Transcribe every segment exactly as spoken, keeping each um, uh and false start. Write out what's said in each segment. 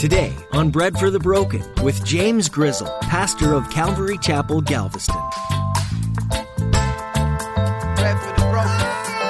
Today on Bread for the Broken with James Grizzle, pastor of Calvary Chapel, Galveston. Bread for the broken.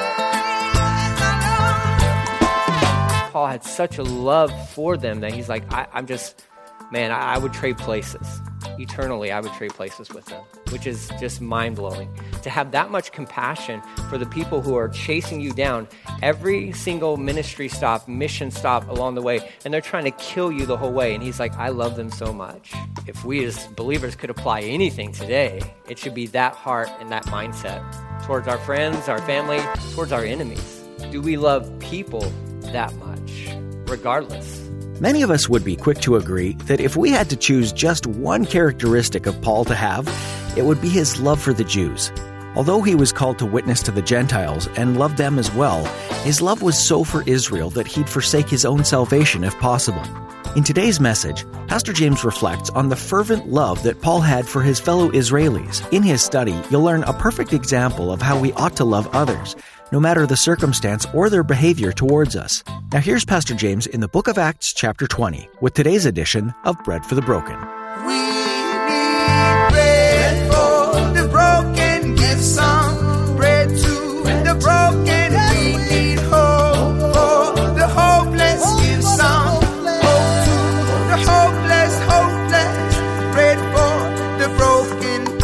Paul had such a love for them that he's like, I, I'm just, man, I, I would trade places. Eternally, I would trade places with them, which is just mind-blowing. To have that much compassion for the people who are chasing you down every single ministry stop, mission stop along the way, and they're trying to kill you the whole way. And he's like, I love them so much. If we as believers could apply anything today, it should be that heart and that mindset towards our friends, our family, towards our enemies. Do we love people that much, regardless? Many of us would be quick to agree that if we had to choose just one characteristic of Paul to have, it would be his love for the Jews. Although he was called to witness to the Gentiles and loved them as well, his love was so for Israel that he'd forsake his own salvation if possible. In today's message, Pastor James reflects on the fervent love that Paul had for his fellow Israelis. In his study, you'll learn a perfect example of how we ought to love others, no matter the circumstance or their behavior towards us. Now here's Pastor James in the book of Acts chapter twenty with today's edition of Bread for the Broken. We need bread for the broken. Give some bread to the broken. We need hope for the hopeless. Give some hope to the hopeless, hopeless. Bread for the broken,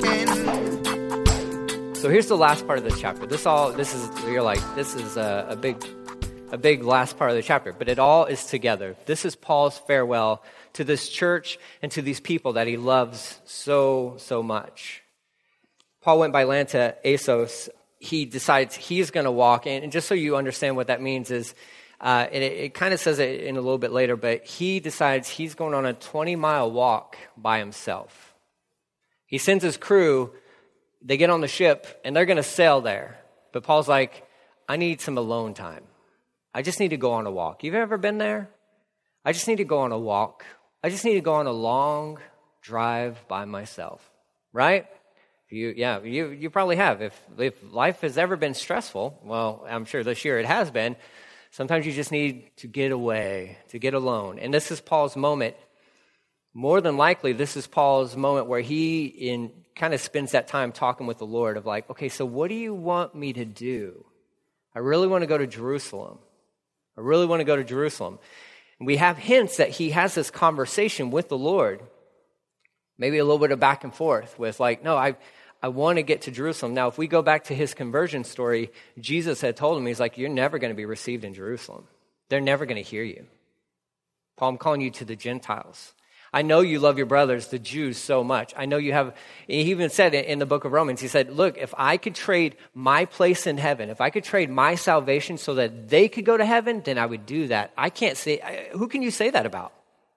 broken. So here's the last part of the chapter. This all, this is, you're like, this is a, a big, a big last part of the chapter, but it all is together. This is Paul's farewell to this church and to these people that he loves so, so much. Paul went by land to Assos. He decides he's going to walk, and, and just so you understand what that means is, uh, and it, it kind of says it in a little bit later, but he decides he's going on a twenty-mile walk by himself. He sends his crew. They get on the ship, and they're going to sail there. But Paul's like, I need some alone time. I just need to go on a walk. You've ever been there? I just need to go on a walk. I just need to go on a long drive by myself, right? You, yeah, you you probably have. If if life has ever been stressful, well, I'm sure this year it has been, sometimes you just need to get away, to get alone. And this is Paul's moment. More than likely, this is Paul's moment where he in kind of spends that time talking with the Lord of like, okay, so what do you want me to do? I really want to go to Jerusalem. I really want to go to Jerusalem. And we have hints that he has this conversation with the Lord, maybe a little bit of back and forth with like, no, I, I want to get to Jerusalem. Now, if we go back to his conversion story, Jesus had told him, he's like, you're never going to be received in Jerusalem. They're never going to hear you. Paul, I'm calling you to the Gentiles. I know you love your brothers, the Jews, so much. I know you have, he even said in the book of Romans, he said, look, if I could trade my place in heaven, if I could trade my salvation so that they could go to heaven, then I would do that. I can't say, who can you say that about?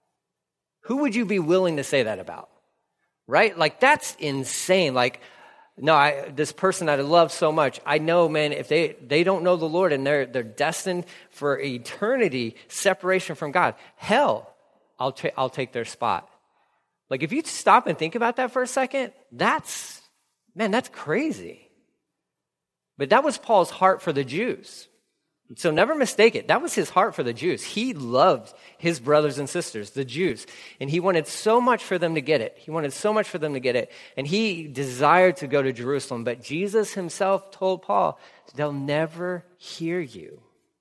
Who would you be willing to say that about? Right? Like, that's insane. Like, no, I, this person that I love so much, I know, man, if they, they don't know the Lord and they're, they're destined for eternity, separation from God, hell, I'll, tra- I'll take their spot. Like, if you stop and think about that for a second, that's, man, that's crazy. But that was Paul's heart for the Jews. So never mistake it. That was his heart for the Jews. He loved his brothers and sisters, the Jews. And he wanted so much for them to get it. He wanted so much for them to get it. And he desired to go to Jerusalem. But Jesus himself told Paul, they'll never hear you.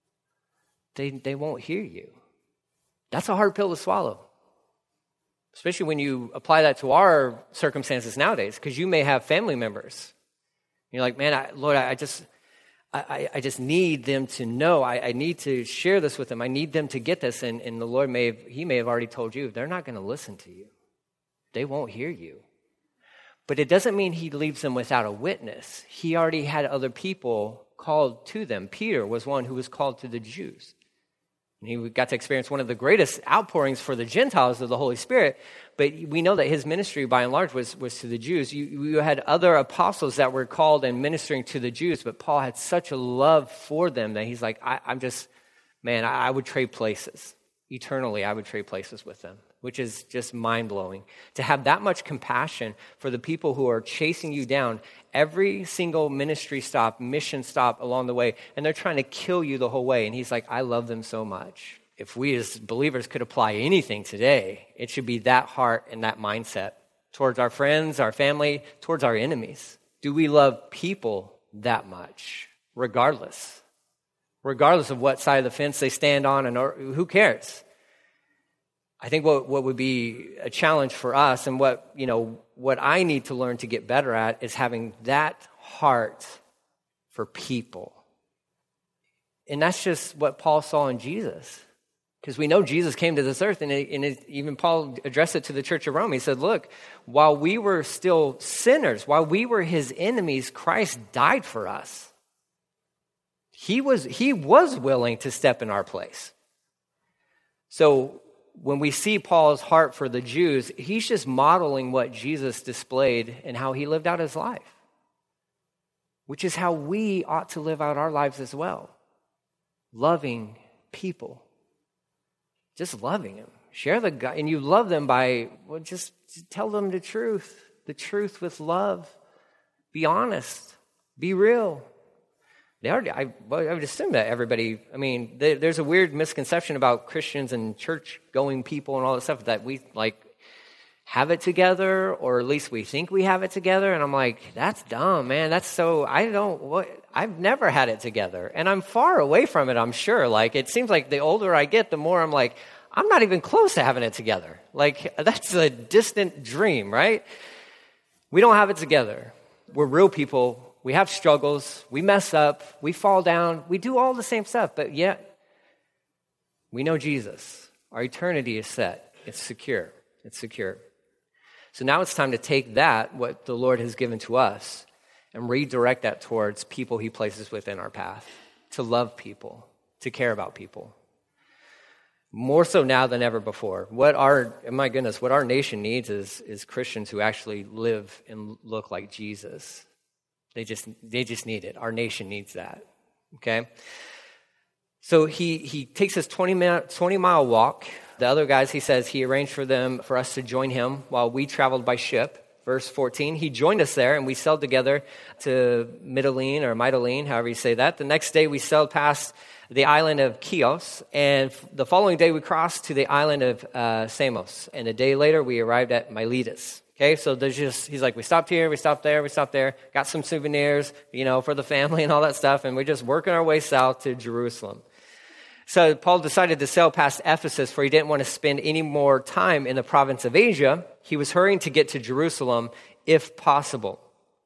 They, they won't hear you. That's a hard pill to swallow, especially when you apply that to our circumstances nowadays, because you may have family members. You're like, man, I, Lord, I, I just, I, I just need them to know. I, I need to share this with them. I need them to get this. And, and the Lord may have, he may have already told you, they're not going to listen to you. They won't hear you. But it doesn't mean he leaves them without a witness. He already had other people called to them. Peter was one who was called to the Jews. And he got to experience one of the greatest outpourings for the Gentiles of the Holy Spirit. But we know that his ministry, by and large, was, was to the Jews. You, you had other apostles that were called and ministering to the Jews, but Paul had such a love for them that he's like, I, I'm just, man, I, I would trade places. Eternally, I would trade places with them, which is just mind-blowing. To have that much compassion for the people who are chasing you down every single ministry stop, mission stop along the way, and they're trying to kill you the whole way. And he's like, I love them so much. if we as believers could apply anything today, it should be that heart and that mindset towards our friends, our family, towards our enemies. Do we love people that much, regardless? Regardless of what side of the fence they stand on, and or, who cares? I think what, what would be a challenge for us, and what, you know, what I need to learn to get better at, is having that heart for people. And that's just what Paul saw in Jesus. Because we know Jesus came to this earth, and, it, and it, even Paul addressed it to the church of Rome. He said, look, while we were still sinners, while we were his enemies, Christ died for us. He was, he was willing to step in our place. So when we see Paul's heart for the Jews, he's just modeling what Jesus displayed and how he lived out his life, which is how we ought to live out our lives as well. Loving people. Just loving them. Share the God, and you love them by, well, just tell them the truth. The truth with love. Be honest. Be real. They already, I, I would assume that everybody, I mean, they, there's a weird misconception about Christians and church-going people and all that stuff, that we, like, have it together, or at least we think we have it together. And I'm like, that's dumb, man. That's so, I don't, what, I've never had it together. And I'm far away from it, I'm sure. Like, it seems like the older I get, the more I'm like, I'm not even close to having it together. Like, that's a distant dream, right? We don't have it together. We're real people. We have struggles. We mess up. We fall down. We do all the same stuff. But yet, we know Jesus. Our eternity is set. It's secure. It's secure. So now it's time to take that, what the Lord has given to us, and redirect that towards people he places within our path, to love people, to care about people. More so now than ever before. What our, my goodness, what our nation needs is, is Christians who actually live and look like Jesus. They just, they just need it. Our nation needs that, okay? So he, he takes this twenty minute, twenty mile walk. The other guys, he says, he arranged for them, for us to join him while we traveled by ship. Verse fourteen, he joined us there, and we sailed together to Mytilene, or Mytilene, however you say that. The next day, we sailed past the island of Chios, and the following day, we crossed to the island of uh, Samos. And a day later, we arrived at Miletus. Okay, so there's just, he's like, we stopped here, we stopped there, we stopped there, got some souvenirs, you know, for the family and all that stuff, and we're just working our way south to Jerusalem. So Paul decided to sail past Ephesus, for he didn't want to spend any more time in the province of Asia. He was hurrying to get to Jerusalem, if possible,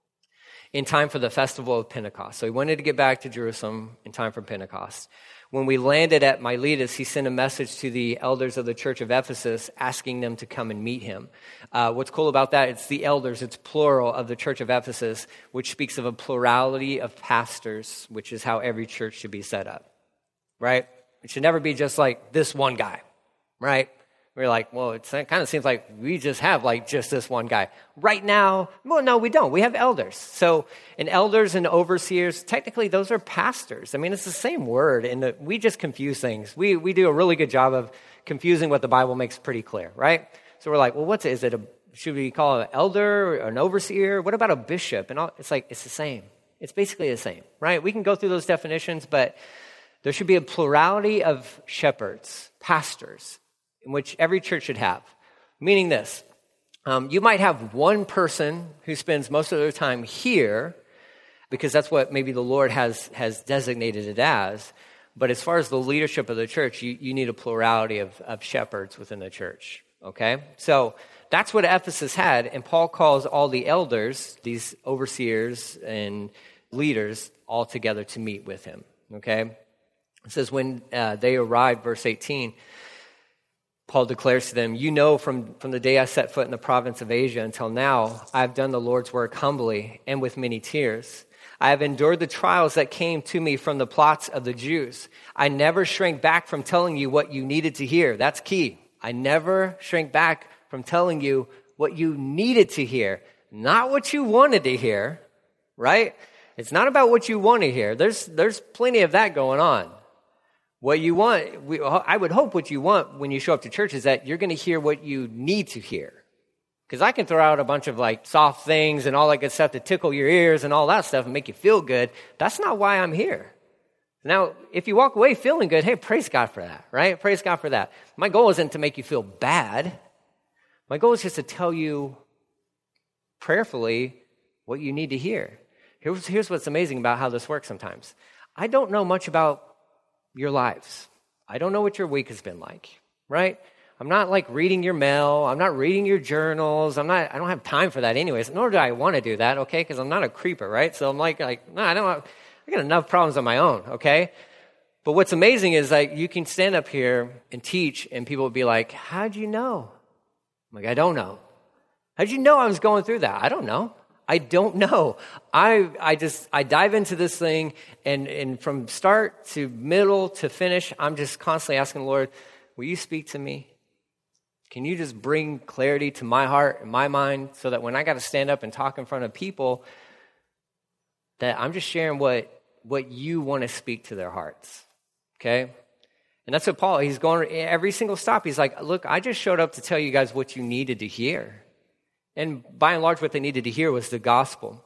in time for the festival of Pentecost. So he wanted to get back to Jerusalem in time for Pentecost. When we landed at Miletus, he sent a message to the elders of the church of Ephesus, asking them to come and meet him. Uh, what's cool about that, it's the elders, it's plural, of the church of Ephesus, which speaks of a plurality of pastors, which is how every church should be set up, right? It should never be just like this one guy, right? We're like, well, it kind of seems like we just have like just this one guy. Right now, well, no, we don't. We have elders. So, and elders and overseers, technically those are pastors. I mean, it's the same word, and we just confuse things. We we do a really good job of confusing what the Bible makes pretty clear, right? So we're like, well, what's it? Is it a, should we call it an elder or an overseer? What about a bishop? And all, it's like, it's the same. It's basically the same, right? We can go through those definitions, but there should be a plurality of shepherds, pastors, in which every church should have. Meaning this, um, you might have one person who spends most of their time here, because that's what maybe the Lord has, has designated it as. But as far as the leadership of the church, you, you need a plurality of, of shepherds within the church, okay? So that's what Ephesus had, and Paul calls all the elders, these overseers and leaders, all together to meet with him, okay? It says when uh, they arrived, verse eighteen, Paul declares to them, you know from, from the day I set foot in the province of Asia until now, I have done the Lord's work humbly and with many tears. I have endured the trials that came to me from the plots of the Jews. I never shrank back from telling you what you needed to hear. That's key. I never shrank back from telling you what you needed to hear, not what you wanted to hear, right? It's not about what you want to hear. There's, there's plenty of that going on. What you want, we, I would hope what you want when you show up to church is that you're going to hear what you need to hear. Because I can throw out a bunch of like soft things and all that good stuff to tickle your ears and all that stuff and make you feel good. That's not why I'm here. Now, if you walk away feeling good, hey, praise God for that, right? Praise God for that. My goal isn't to make you feel bad. My goal is just to tell you prayerfully what you need to hear. Here's, here's what's amazing about how this works sometimes. I don't know much about your lives. I don't know what your week has been like, right? I'm not like reading your mail. I'm not reading your journals. I'm not, I don't have time for that anyways, nor do I want to do that, okay? Because I'm not a creeper, right? So I'm like, like, no, I don't have, I got enough problems on my own, okay? But what's amazing is like you can stand up here and teach and people will be like, how'd you know? I'm like, I don't know. How'd you know I was going through that? I don't know. I don't know. I I just, I dive into this thing and, and from start to middle to finish, I'm just constantly asking the Lord, will you speak to me? Can you just bring clarity to my heart and my mind so that when I got to stand up and talk in front of people, that I'm just sharing what, what you want to speak to their hearts, okay? And that's what Paul, he's going, every single stop, he's like, look, I just showed up to tell you guys what you needed to hear. And by and large, what they needed to hear was the gospel.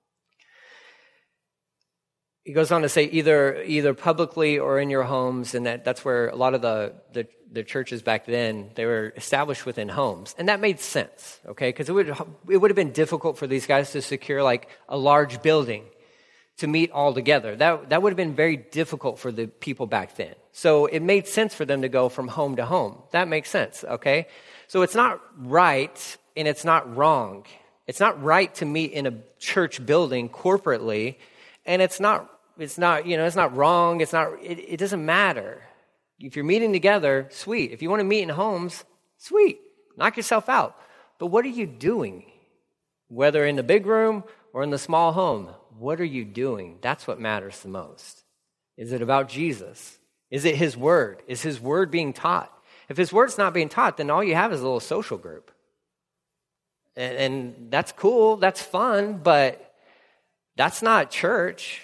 He goes on to say either either publicly or in your homes, and that, that's where a lot of the, the, the churches back then, they were established within homes. And that made sense, okay? Because it would, it would have been difficult for these guys to secure like a large building to meet all together. That, that would have been very difficult for the people back then. So it made sense for them to go from home to home. That makes sense, okay? So it's not right and it's not wrong. It's not right to meet in a church building corporately, and it's not, it's not, you know, it's not wrong. It's not, it, it doesn't matter. If you're meeting together, sweet. If you want to meet in homes, sweet. Knock yourself out. But what are you doing? Whether in the big room or in the small home, what are you doing? That's what matters the most. Is it about Jesus? Is it his word? Is his word being taught? If his word's not being taught, then all you have is a little social group. And, and that's cool, that's fun, but that's not church.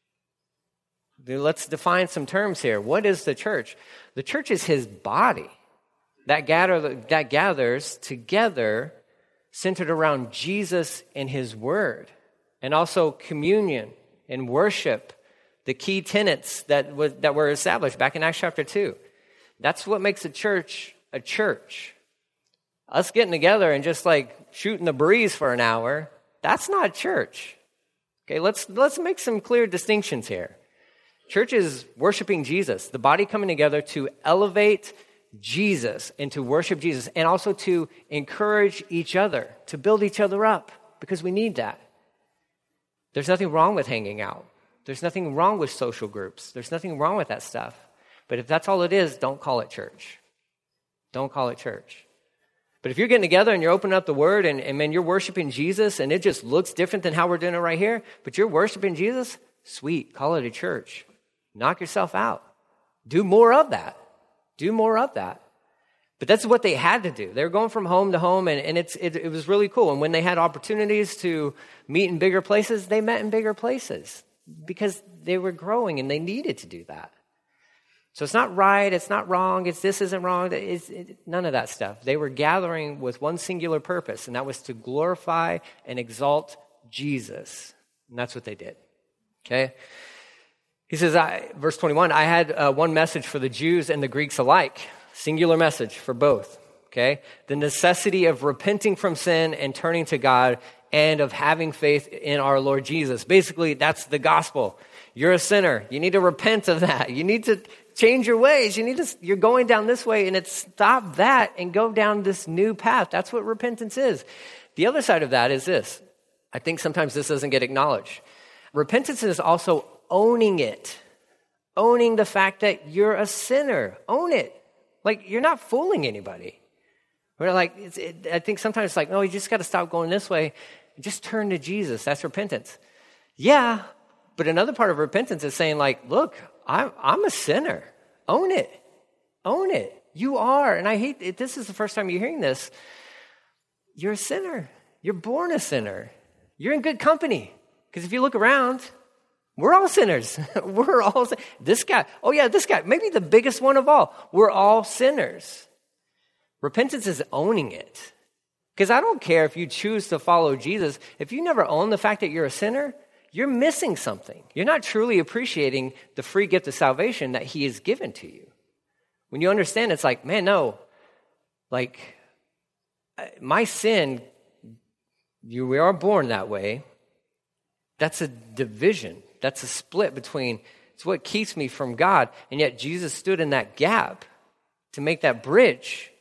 Let's define some terms here. What is the church? The church is his body that gather that gathers together centered around Jesus and his word, and also communion and worship, the key tenets that was, that were established back in Acts chapter two. That's what makes a church a church. Us getting together and just like shooting the breeze for an hour, that's not church. Okay, let's let's make some clear distinctions here. Church is worshiping Jesus, the body coming together to elevate Jesus and to worship Jesus, and also to encourage each other, to build each other up, because we need that. There's nothing wrong with hanging out. There's nothing wrong with social groups. There's nothing wrong with that stuff. But if that's all it is, don't call it church. Don't call it church. But if you're getting together and you're opening up the word and, and man, you're worshiping Jesus and it just looks different than how we're doing it right here, but you're worshiping Jesus, sweet, call it a church. Knock yourself out. Do more of that. Do more of that. But that's what they had to do. They were going from home to home, and, and it's, it, it was really cool. And when they had opportunities to meet in bigger places, they met in bigger places because they were growing and they needed to do that. So it's not right, it's not wrong, it's this isn't wrong, it's it, none of that stuff. They were gathering with one singular purpose, and that was to glorify and exalt Jesus. And that's what they did. Okay? He says, I, verse twenty-one, I had uh, one message for the Jews and the Greeks alike, singular message for both, okay? The necessity of repenting from sin and turning to God and of having faith in our Lord Jesus. Basically, that's the gospel. You're a sinner. You need to repent of that. You need to change your ways. You need to, you're going down this way, and it's stop that and go down this new path. That's what repentance is. The other side of that is this. I think sometimes this doesn't get acknowledged. Repentance is also owning it. Owning the fact that you're a sinner. Own it. Like, you're not fooling anybody. We're like, it's, it, I think sometimes it's like, no, you just got to stop going this way. Just turn to Jesus. That's repentance. Yeah, but another part of repentance is saying like, look, I'm, I'm a sinner. Own it. Own it. You are. And I hate it. This is the first time you're hearing this. You're a sinner. You're born a sinner. You're in good company. Because if you look around, we're all sinners. We're all, this guy, oh yeah, this guy, maybe the biggest one of all. We're all sinners. Repentance is owning it. Because I don't care if you choose to follow Jesus. If you never own the fact that you're a sinner, you're missing something. You're not truly appreciating the free gift of salvation that he has given to you. When you understand, it's like, man, no, like my sin, you, we are born that way. That's a division. That's a split between, it's what keeps me from God. And yet Jesus stood in that gap to make that bridge.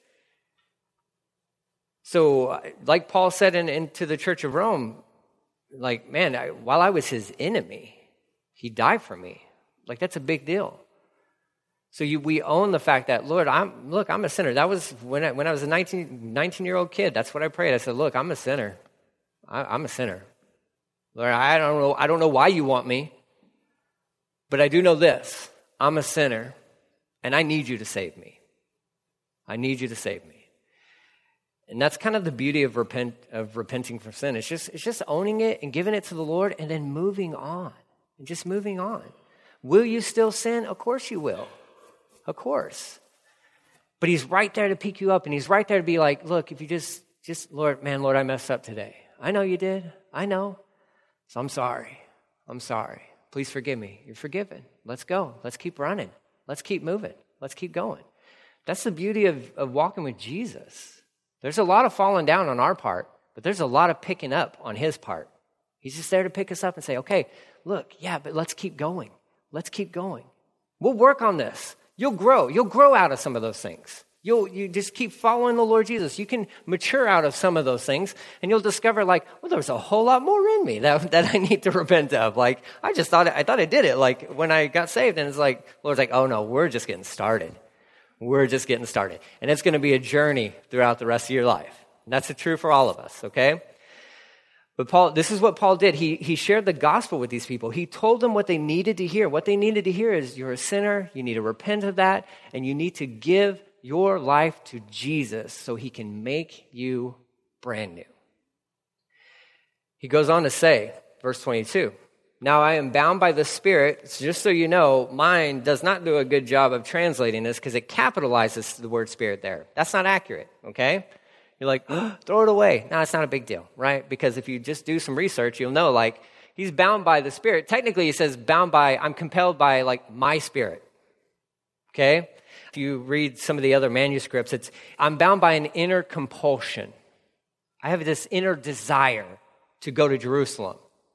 So like Paul said in, into the church of Rome, like, man, I, while I was his enemy, he died for me. Like, that's a big deal. So you, we own the fact that, Lord, I'm look, I'm a sinner. That was when I, when I was a nineteen, nineteen-year-old kid. That's what I prayed. I said, look, I'm a sinner. I, I'm a sinner. Lord, I don't know, I don't know why you want me, but I do know this. I'm a sinner, and I need you to save me. I need you to save me. And that's kind of the beauty of repent of repenting from sin. It's just it's just owning it and giving it to the Lord and then moving on. And just moving on. Will you still sin? Of course you will. Of course. But he's right there to pick you up, and he's right there to be like, look, if you just, just, Lord, man, Lord, I messed up today. I know you did. I know. So I'm sorry. I'm sorry. Please forgive me. You're forgiven. Let's go. Let's keep running. Let's keep moving. Let's keep going. That's the beauty of, of walking with Jesus. There's a lot of falling down on our part, but there's a lot of picking up on his part. He's just there to pick us up and say, okay, look, yeah, but let's keep going. Let's keep going. We'll work on this. You'll grow. You'll grow out of some of those things. You'll you just keep following the Lord Jesus. You can mature out of some of those things, and you'll discover, like, well, there's a whole lot more in me that, that I need to repent of. Like, I just thought I thought I did it. Like when I got saved, and it's like, Lord's like, oh no, we're just getting started. We're just getting started. And it's going to be a journey throughout the rest of your life. And that's true for all of us, okay? But Paul, this is what Paul did. He, he shared the gospel with these people. He told them what they needed to hear. What they needed to hear is you're a sinner, you need to repent of that, and you need to give your life to Jesus so he can make you brand new. He goes on to say, verse twenty-two, now I am bound by the Spirit. Just so you know, mine does not do a good job of translating this because it capitalizes the word Spirit there. That's not accurate, okay? You're like, oh, throw it away. No, it's not a big deal, right? Because if you just do some research, you'll know, like, he's bound by the Spirit. Technically, he says bound by, I'm compelled by, like, my Spirit, okay? If you read some of the other manuscripts, it's, I'm bound by an inner compulsion. I have this inner desire to go to Jerusalem.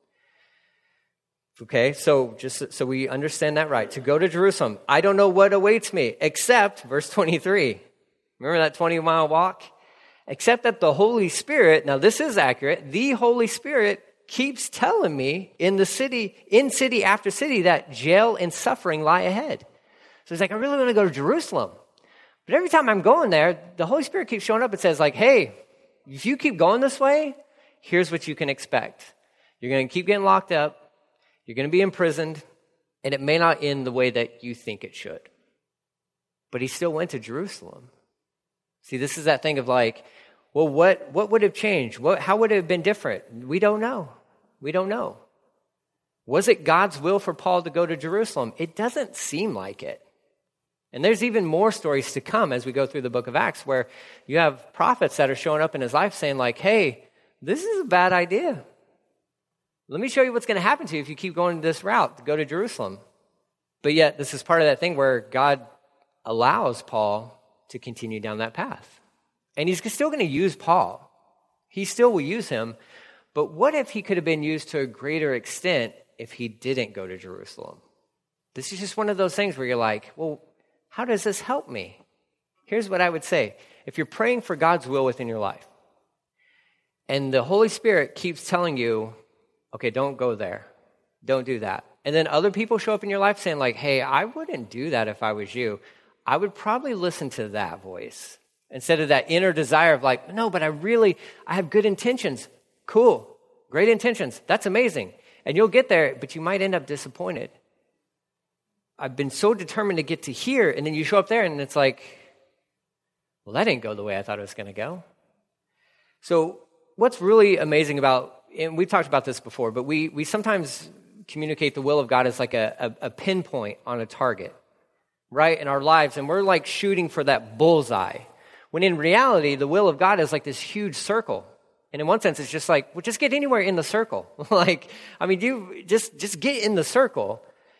Okay, so just so we understand that right, to go to Jerusalem. I don't know what awaits me, except, verse twenty-three, remember that twenty-mile walk? Except that the Holy Spirit, now this is accurate, the Holy Spirit keeps telling me in the city, in city after city, that jail and suffering lie ahead. So he's like, I really want to go to Jerusalem. But every time I'm going there, the Holy Spirit keeps showing up and says, like, hey, if you keep going this way, here's what you can expect. You're going to keep getting locked up. You're going to be imprisoned, and it may not end the way that you think it should. But he still went to Jerusalem. See, this is that thing of like, well, what, what would have changed? What, how would it have been different? We don't know. We don't know. Was it God's will for Paul to go to Jerusalem? It doesn't seem like it. And there's even more stories to come as we go through the book of Acts where you have prophets that are showing up in his life saying like, hey, this is a bad idea. Let me show you what's going to happen to you if you keep going this route to go to Jerusalem. But yet, this is part of that thing where God allows Paul to continue down that path. And he's still going to use Paul. He still will use him. But what if he could have been used to a greater extent if he didn't go to Jerusalem? This is just one of those things where you're like, well, how does this help me? Here's what I would say. If you're praying for God's will within your life, and the Holy Spirit keeps telling you, okay, don't go there. Don't do that. And then other people show up in your life saying like, hey, I wouldn't do that if I was you. I would probably listen to that voice instead of that inner desire of like, no, but I really, I have good intentions. Cool. Great intentions. That's amazing. And you'll get there, but you might end up disappointed. I've been so determined to get to here, and then you show up there and it's like, well, that didn't go the way I thought it was going to go. So what's really amazing about, and we've talked about this before, but we we sometimes communicate the will of God as like a, a, a pinpoint on a target, right, in our lives, and we're like shooting for that bullseye, when in reality, the will of God is like this huge circle, And in one sense, it's just like, well, just get anywhere in the circle. Like, I mean, you just, just get in the circle.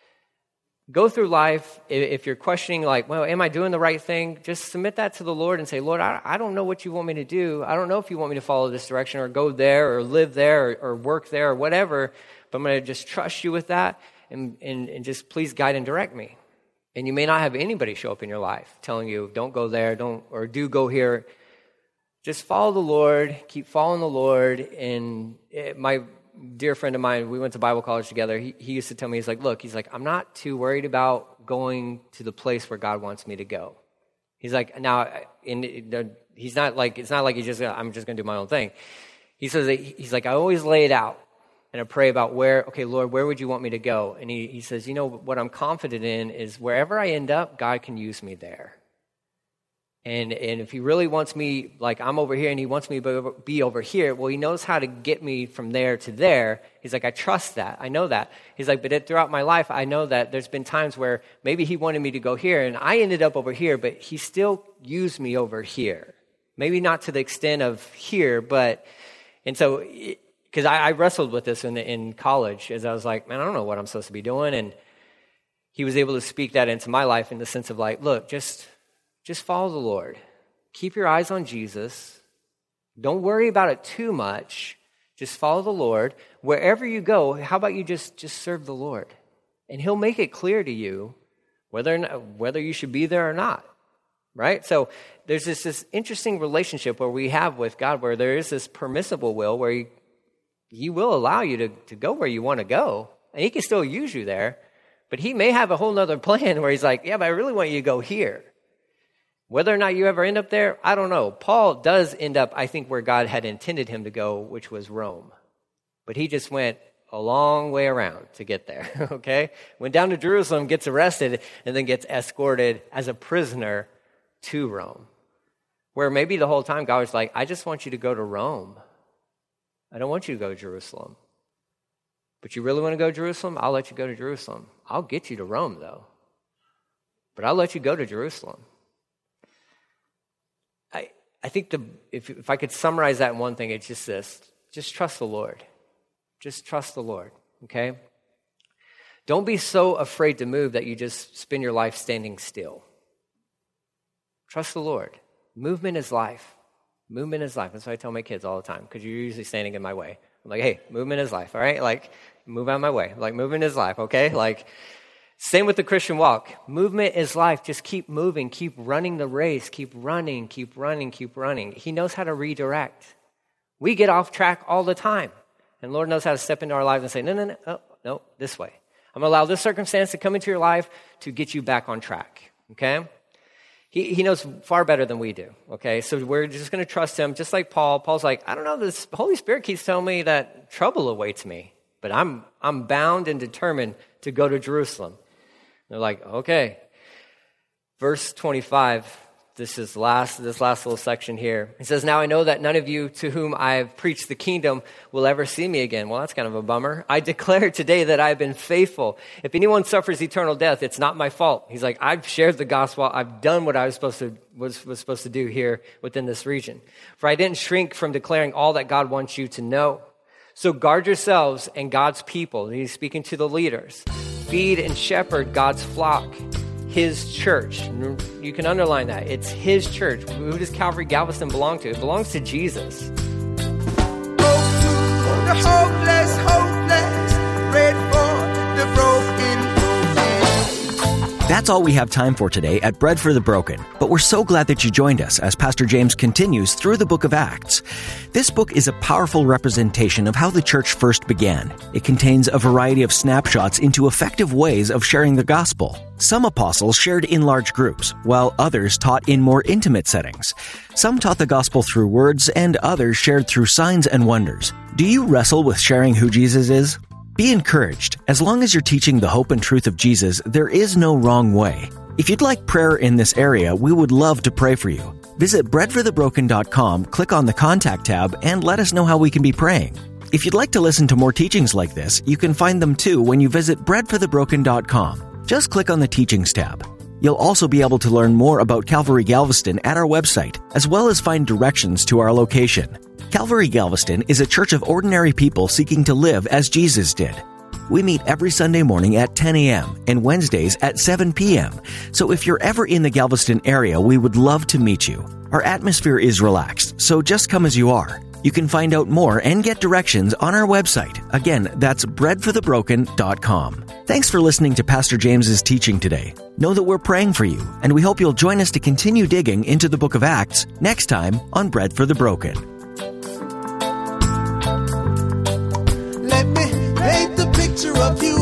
Go through life. If you're questioning, like, well, am I doing the right thing? Just submit that to the Lord and say, Lord, I, I don't know what you want me to do. I don't know if you want me to follow this direction or go there or live there or, or work there or whatever. But I'm going to just trust you with that and, and, and just please guide and direct me. And you may not have anybody show up in your life telling you, don't go there, don't or do go here. Just follow the Lord, keep following the Lord. And it, my dear friend of mine, we went to Bible college together. He, he used to tell me, he's like, look, he's like, I'm not too worried about going to the place where God wants me to go. He's like, now, in, he's not like, it's not like he's just, I'm just going to do my own thing. He says, that, he's like, I always lay it out and I pray about where, okay, Lord, where would you want me to go? And he, he says, you know, what I'm confident in is wherever I end up, God can use me there. And and if he really wants me, like I'm over here and he wants me to be over here, well, he knows how to get me from there to there. He's like, I trust that. I know that. He's like, but it, throughout my life, I know that there's been times where maybe he wanted me to go here and I ended up over here, but he still used me over here. Maybe not to the extent of here, but, and so, because I, I wrestled with this in, in college as I was like, man, I don't know what I'm supposed to be doing. And he was able to speak that into my life in the sense of like, look, just... Just follow the Lord. Keep your eyes on Jesus. Don't worry about it too much. Just follow the Lord. Wherever you go, how about you just, just serve the Lord? And he'll make it clear to you whether or not, whether you should be there or not, right? So there's this, this interesting relationship where we have with God where there is this permissible will where he, he will allow you to, to go where you want to go. And he can still use you there. But he may have a whole nother plan where he's like, yeah, but I really want you to go here. Whether or not you ever end up there, I don't know. Paul does end up, I think, where God had intended him to go, which was Rome. But he just went a long way around to get there, okay? Went down to Jerusalem, gets arrested, and then gets escorted as a prisoner to Rome. Where maybe the whole time God was like, I just want you to go to Rome. I don't want you to go to Jerusalem. But you really want to go to Jerusalem? I'll let you go to Jerusalem. I'll get you to Rome, though. But I'll let you go to Jerusalem. I, I think the if, if I could summarize that in one thing, it's just this. Just trust the Lord. Just trust the Lord, okay? Don't be so afraid to move that you just spend your life standing still. Trust the Lord. Movement is life. Movement is life. That's what I tell my kids all the time because you're usually standing in my way. I'm like, hey, movement is life, all right? Like, move out of my way. Like, movement is life, okay? Like, same with the Christian walk. Movement is life. Just keep moving. Keep running the race. Keep running, keep running, keep running. He knows how to redirect. We get off track all the time. And Lord knows how to step into our lives and say, no, no, no, no, no, this way. I'm going to allow this circumstance to come into your life to get you back on track, okay? He, he knows far better than we do, okay? So we're just going to trust him, just like Paul. Paul's like, I don't know, this Holy Spirit keeps telling me that trouble awaits me, but I'm I'm bound and determined to go to Jerusalem. They're like, okay. Verse twenty-five, this is last this last little section here. It says, now I know that none of you to whom I have preached the kingdom will ever see me again. Well, that's kind of a bummer. I declare today that I have been faithful. If anyone suffers eternal death, it's not my fault. He's like, I've shared the gospel. I've done what I was supposed to was, was supposed to do here within this region. For I didn't shrink from declaring all that God wants you to know. So guard yourselves and God's people. He's speaking to the leaders. Feed and shepherd God's flock, his church. You can underline that. It's his church. Who does Calvary Galveston belong to? It belongs to Jesus. Hope to the hopeless, hopeless, pray for the broken, broken. That's all we have time for today at Bread for the Broken, but we're so glad that you joined us as Pastor James continues through the book of Acts. This book is a powerful representation of how the church first began. It contains a variety of snapshots into effective ways of sharing the gospel. Some apostles shared in large groups, while others taught in more intimate settings. Some taught the gospel through words, and others shared through signs and wonders. Do you wrestle with sharing who Jesus is? Be encouraged. As long as you're teaching the hope and truth of Jesus, there is no wrong way. If you'd like prayer in this area, we would love to pray for you. Visit bread for the broken dot com, click on the Contact tab, and let us know how we can be praying. If you'd like to listen to more teachings like this, you can find them too when you visit bread for the broken dot com. Just click on the Teachings tab. You'll also be able to learn more about Calvary Galveston at our website, as well as find directions to our location. Calvary Galveston is a church of ordinary people seeking to live as Jesus did. We meet every Sunday morning at ten a.m. and Wednesdays at seven p.m. So if you're ever in the Galveston area, we would love to meet you. Our atmosphere is relaxed, so just come as you are. You can find out more and get directions on our website. Again, that's bread for the broken dot com. Thanks for listening to Pastor James's teaching today. Know that we're praying for you, and we hope you'll join us to continue digging into the book of Acts next time on Bread for the Broken. Let me paint the picture of you